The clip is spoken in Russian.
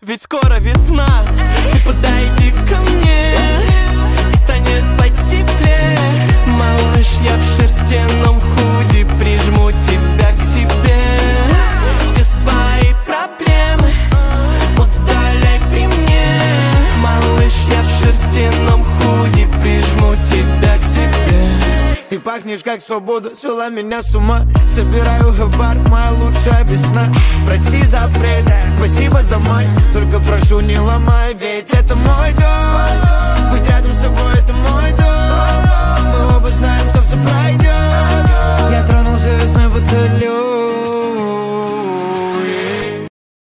ведь скоро весна. Ты подойди ко мне, станет потеплее. Малыш, я в шерстяном худи прижму тебя к себе. Все свои проблемы удаляй при мне. Малыш, я в шерстяном худи прижму тебя к себе. Ты пахнешь как свобода, свела меня с ума. Собираю хабар, моя лучшая весна. Прости за апрель, спасибо за май. Только прошу, не ломай, ведь это мой дом.